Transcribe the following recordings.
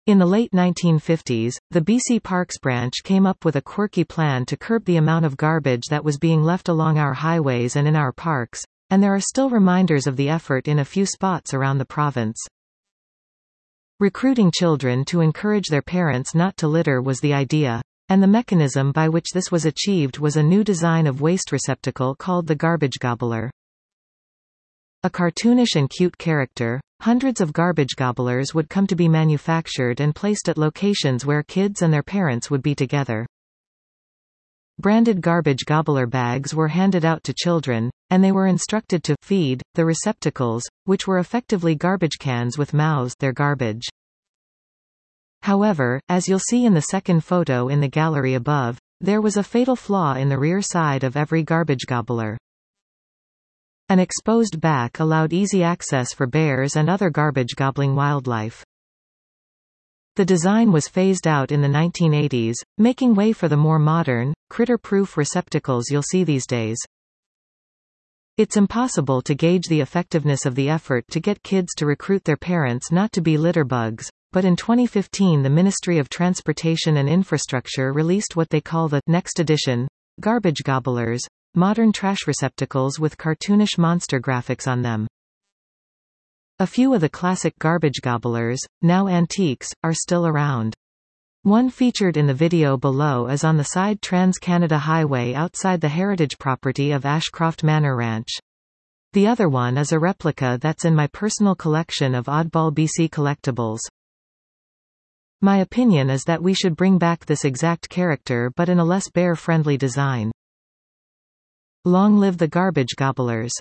In the late 1950s, the BC Parks branch came up with a quirky plan to curb the amount of garbage that was being left along our highways and in our parks, and there are still reminders of the effort in a few spots around the province. Recruiting children to encourage their parents not to litter was the idea, and the mechanism by which this was achieved was a new design of waste receptacle called the garbage gobbler. A cartoonish and cute character, hundreds of garbage gobblers would come to be manufactured and placed at locations where kids and their parents would be together. Branded garbage gobbler bags were handed out to children, and they were instructed to feed the receptacles, which were effectively garbage cans with mouths, their garbage. However, as you'll see in the second photo in the gallery above, there was a fatal flaw in the rear side of every garbage gobbler. An exposed back allowed easy access for bears and other garbage-gobbling wildlife. The design was phased out in the 1980s, making way for the more modern, critter-proof receptacles you'll see these days. It's impossible to gauge the effectiveness of the effort to get kids to recruit their parents not to be litter bugs, but in 2015 the Ministry of Transportation and Infrastructure released what they call the Next Edition garbage gobblers, modern trash receptacles with cartoonish monster graphics on them. A few of the classic garbage gobblers, now antiques, are still around. One featured in the video below is on the side Trans-Canada Highway outside the heritage property of Ashcroft Manor Ranch. The other one is a replica that's in my personal collection of Oddball BC collectibles. My opinion is that we should bring back this exact character but in a less bear-friendly design. Long live the garbage gobblers.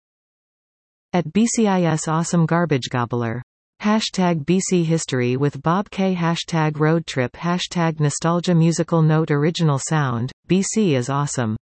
At BCIS Awesome Garbage Gobbler. Hashtag BC History with Bob K. Hashtag Road Trip. Hashtag Nostalgia Musical Note. Original sound, BC is awesome.